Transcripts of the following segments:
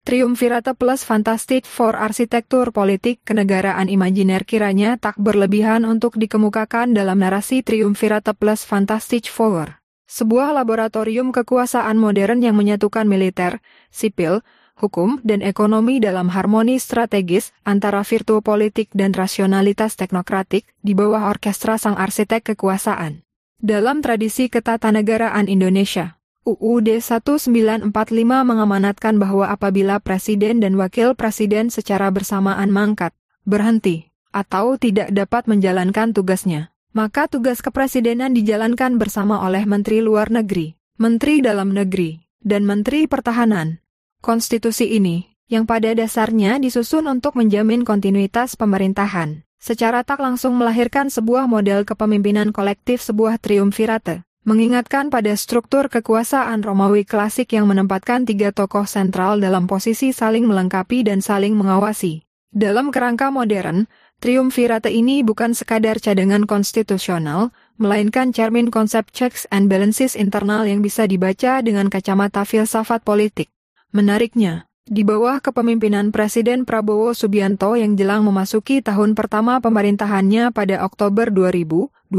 Triumvirate plus Fantastic Four arsitektur politik kenegaraan imajiner kiranya tak berlebihan untuk dikemukakan dalam narasi Triumvirate plus Fantastic Four. Sebuah laboratorium kekuasaan modern yang menyatukan militer, sipil, hukum, dan ekonomi dalam harmoni strategis antara virtu politik dan rasionalitas teknokratik di bawah orkestra sang arsitek kekuasaan. Dalam tradisi ketatanegaraan Indonesia, UUD 1945 mengamanatkan bahwa apabila presiden dan wakil presiden secara bersamaan mangkat, berhenti, atau tidak dapat menjalankan tugasnya, maka tugas kepresidenan dijalankan bersama oleh Menteri Luar Negeri, Menteri Dalam Negeri, dan Menteri Pertahanan. Konstitusi ini, yang pada dasarnya disusun untuk menjamin kontinuitas pemerintahan, secara tak langsung melahirkan sebuah model kepemimpinan kolektif sebuah triumvirate, mengingatkan pada struktur kekuasaan Romawi klasik yang menempatkan tiga tokoh sentral dalam posisi saling melengkapi dan saling mengawasi. Dalam kerangka modern, triumvirate ini bukan sekadar cadangan konstitusional, melainkan cermin konsep checks and balances internal yang bisa dibaca dengan kacamata filsafat politik. Menariknya, di bawah kepemimpinan Presiden Prabowo Subianto yang jelang memasuki tahun pertama pemerintahannya pada Oktober 2025,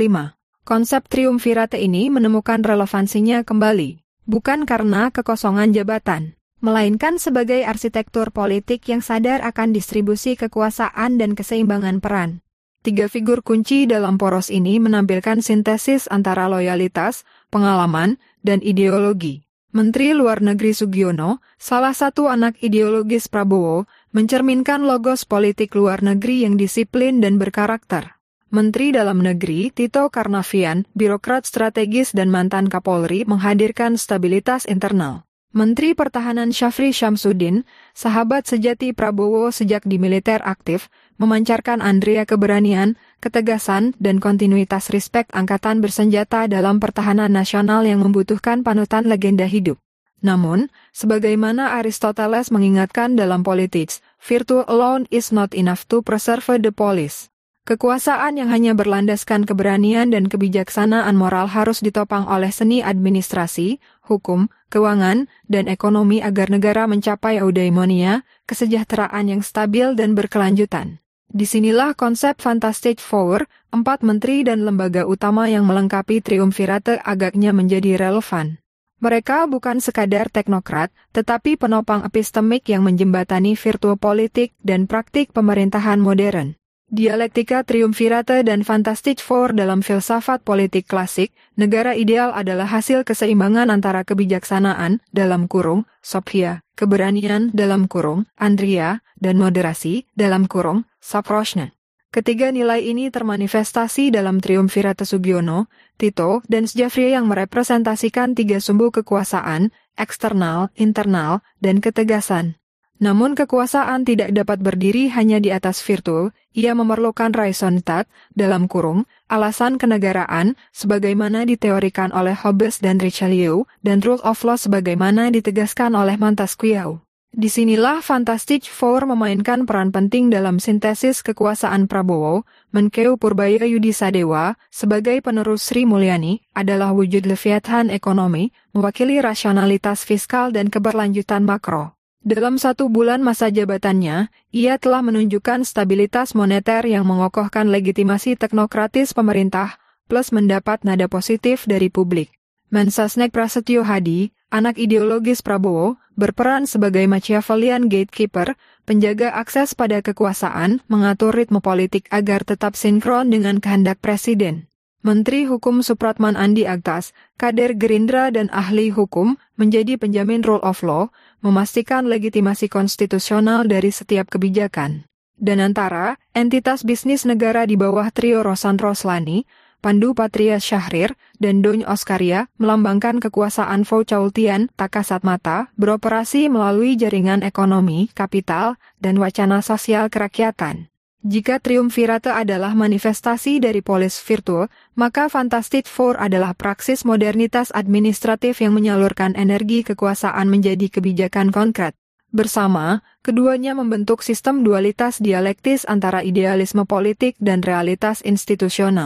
konsep triumvirate ini menemukan relevansinya kembali, bukan karena kekosongan jabatan, melainkan sebagai arsitektur politik yang sadar akan distribusi kekuasaan dan keseimbangan peran. Tiga figur kunci dalam poros ini menampilkan sintesis antara loyalitas, pengalaman, dan ideologi. Menteri Luar Negeri Sugiono, salah satu anak ideologis Prabowo, mencerminkan logos politik luar negeri yang disiplin dan berkarakter. Menteri Dalam Negeri Tito Karnavian, birokrat strategis dan mantan Kapolri, menghadirkan stabilitas internal. Menteri Pertahanan Syafri Syamsuddin, sahabat sejati Prabowo sejak di militer aktif, memancarkan andrea keberanian, ketegasan, dan kontinuitas respek angkatan bersenjata dalam pertahanan nasional yang membutuhkan panutan legenda hidup. Namun, sebagaimana Aristoteles mengingatkan dalam Politics, virtue alone is not enough to preserve the polis. Kekuasaan yang hanya berlandaskan keberanian dan kebijaksanaan moral harus ditopang oleh seni administrasi, hukum, keuangan, dan ekonomi agar negara mencapai eudaimonia, kesejahteraan yang stabil dan berkelanjutan. Disinilah konsep Fantastic Four, 4 menteri dan lembaga utama yang melengkapi triumvirate agaknya menjadi relevan. Mereka bukan sekadar teknokrat, tetapi penopang epistemik yang menjembatani virtu politik dan praktik pemerintahan modern. Dialektika triumvirate dan Fantastic Four dalam filsafat politik klasik, negara ideal adalah hasil keseimbangan antara kebijaksanaan, dalam kurung, sophia, keberanian, dalam kurung, andria, dan moderasi, dalam kurung, saprosna. Ketiga nilai ini termanifestasi dalam triumvirate Sugiono, Tito, dan Sjafri yang merepresentasikan tiga sumbu kekuasaan, eksternal, internal, dan ketegasan. Namun kekuasaan tidak dapat berdiri hanya di atas virtu, ia memerlukan raisontat, dalam kurung, alasan kenegaraan, sebagaimana diteorikan oleh Hobbes dan Richelieu, dan rule of law sebagaimana ditegaskan oleh Montesquieu. Disinilah Fantastic Four memainkan peran penting dalam sintesis kekuasaan Prabowo. Menkeu Purbaya Yudisadewa, sebagai penerus Sri Mulyani, adalah wujud Leviathan ekonomi, mewakili rasionalitas fiskal dan keberlanjutan makro. Dalam 1 bulan masa jabatannya, ia telah menunjukkan stabilitas moneter yang mengokohkan legitimasi teknokratis pemerintah, plus mendapat nada positif dari publik. Mensesnek Prasetyo Hadi, anak ideologis Prabowo, berperan sebagai Machiavellian gatekeeper, penjaga akses pada kekuasaan, mengatur ritme politik agar tetap sinkron dengan kehendak presiden. Menteri Hukum Supratman Andi Aktas, kader Gerindra dan ahli hukum, menjadi penjamin rule of law, memastikan legitimasi konstitusional dari setiap kebijakan. Dan antara entitas bisnis negara di bawah trio Rosan Roslani, Pandu Patria Syahrir, dan Dony Oskaria melambangkan kekuasaan Foucaultian tak kasat mata, beroperasi melalui jaringan ekonomi, kapital, dan wacana sosial kerakyatan. Jika triumvirate adalah manifestasi dari polis virtu, maka Fantastic Four adalah praksis modernitas administratif yang menyalurkan energi kekuasaan menjadi kebijakan konkret. Bersama, keduanya membentuk sistem dualitas dialektis antara idealisme politik dan realitas institusional.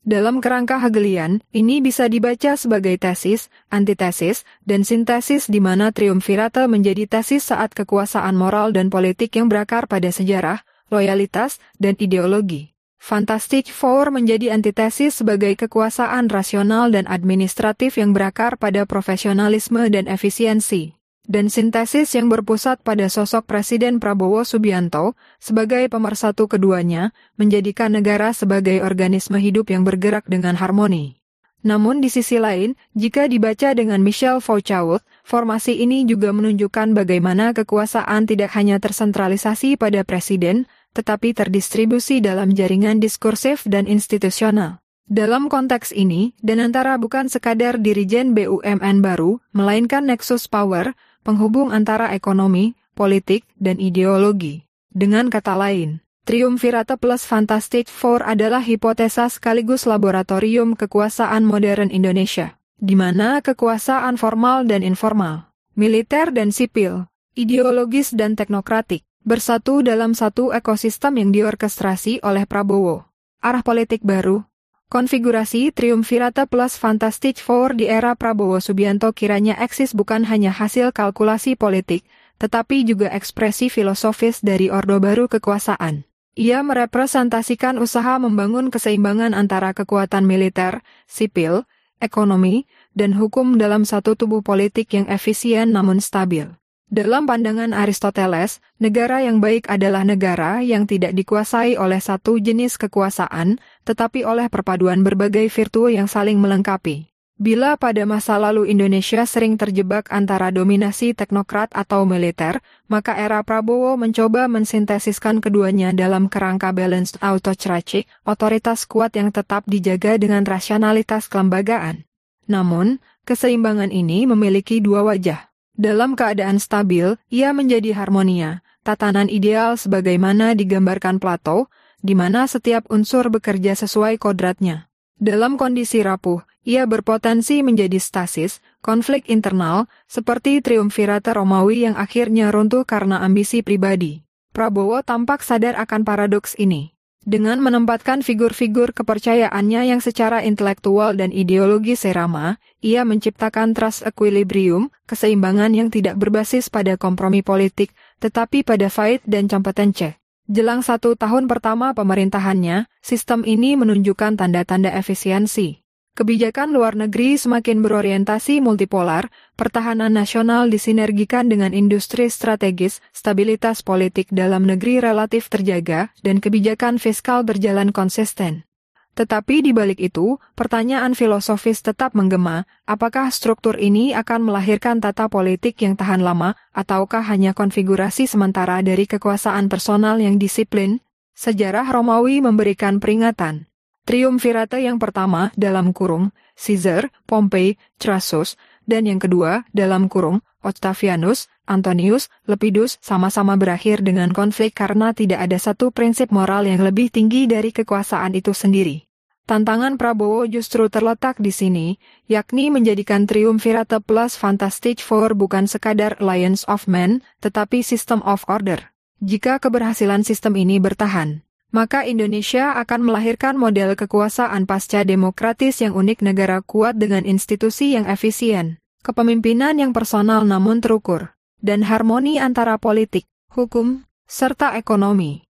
Dalam kerangka Hegelian, ini bisa dibaca sebagai tesis, antitesis, dan sintesis di mana triumvirate menjadi tesis saat kekuasaan moral dan politik yang berakar pada sejarah, loyalitas, dan ideologi. Fantastic Four menjadi antitesis sebagai kekuasaan rasional dan administratif yang berakar pada profesionalisme dan efisiensi. Dan sintesis yang berpusat pada sosok Presiden Prabowo Subianto sebagai pemersatu keduanya, menjadikan negara sebagai organisme hidup yang bergerak dengan harmoni. Namun di sisi lain, jika dibaca dengan Michel Foucault, formasi ini juga menunjukkan bagaimana kekuasaan tidak hanya tersentralisasi pada presiden, tetapi terdistribusi dalam jaringan diskursif dan institusional. Dalam konteks ini, Danantara bukan sekadar dirijen BUMN baru, melainkan nexus power, penghubung antara ekonomi, politik, dan ideologi. Dengan kata lain, Triumvirate plus Fantastic Four adalah hipotesa sekaligus laboratorium kekuasaan modern Indonesia, di mana kekuasaan formal dan informal, militer dan sipil, ideologis dan teknokratik, bersatu dalam satu ekosistem yang diorkestrasi oleh Prabowo. Arah politik baru. Konfigurasi Triumvirate plus Fantastic Four di era Prabowo Subianto kiranya eksis bukan hanya hasil kalkulasi politik, tetapi juga ekspresi filosofis dari Orde Baru kekuasaan. Ia merepresentasikan usaha membangun keseimbangan antara kekuatan militer, sipil, ekonomi, dan hukum dalam satu tubuh politik yang efisien namun stabil. Dalam pandangan Aristoteles, negara yang baik adalah negara yang tidak dikuasai oleh satu jenis kekuasaan, tetapi oleh perpaduan berbagai virtu yang saling melengkapi. Bila pada masa lalu Indonesia sering terjebak antara dominasi teknokrat atau militer, maka era Prabowo mencoba mensintesiskan keduanya dalam kerangka balanced autocracy, otoritas kuat yang tetap dijaga dengan rasionalitas kelembagaan. Namun, keseimbangan ini memiliki dua wajah. Dalam keadaan stabil, ia menjadi harmonia, tatanan ideal sebagaimana digambarkan Plato, di mana setiap unsur bekerja sesuai kodratnya. Dalam kondisi rapuh, ia berpotensi menjadi stasis, konflik internal, seperti triumvirate Romawi yang akhirnya runtuh karena ambisi pribadi. Prabowo tampak sadar akan paradoks ini. Dengan menempatkan figur-figur kepercayaannya yang secara intelektual dan ideologi serama, ia menciptakan trust equilibrium, keseimbangan yang tidak berbasis pada kompromi politik, tetapi pada fight dan kompetence. Jelang 1 tahun pertama pemerintahannya, sistem ini menunjukkan tanda-tanda efisiensi. Kebijakan luar negeri semakin berorientasi multipolar, pertahanan nasional disinergikan dengan industri strategis, stabilitas politik dalam negeri relatif terjaga, dan kebijakan fiskal berjalan konsisten. Tetapi di balik itu, pertanyaan filosofis tetap menggema, apakah struktur ini akan melahirkan tata politik yang tahan lama, ataukah hanya konfigurasi sementara dari kekuasaan personal yang disiplin? Sejarah Romawi memberikan peringatan. Triumvirate yang pertama dalam kurung, Caesar, Pompei, Crassus, dan yang kedua dalam kurung, Octavianus, Antonius, Lepidus sama-sama berakhir dengan konflik karena tidak ada satu prinsip moral yang lebih tinggi dari kekuasaan itu sendiri. Tantangan Prabowo justru terletak di sini, yakni menjadikan Triumvirate plus Fantastic Four bukan sekadar alliance of men, tetapi system of order. Jika keberhasilan sistem ini bertahan, maka Indonesia akan melahirkan model kekuasaan pasca demokratis yang unik, negara kuat dengan institusi yang efisien, kepemimpinan yang personal namun terukur, dan harmoni antara politik, hukum, serta ekonomi.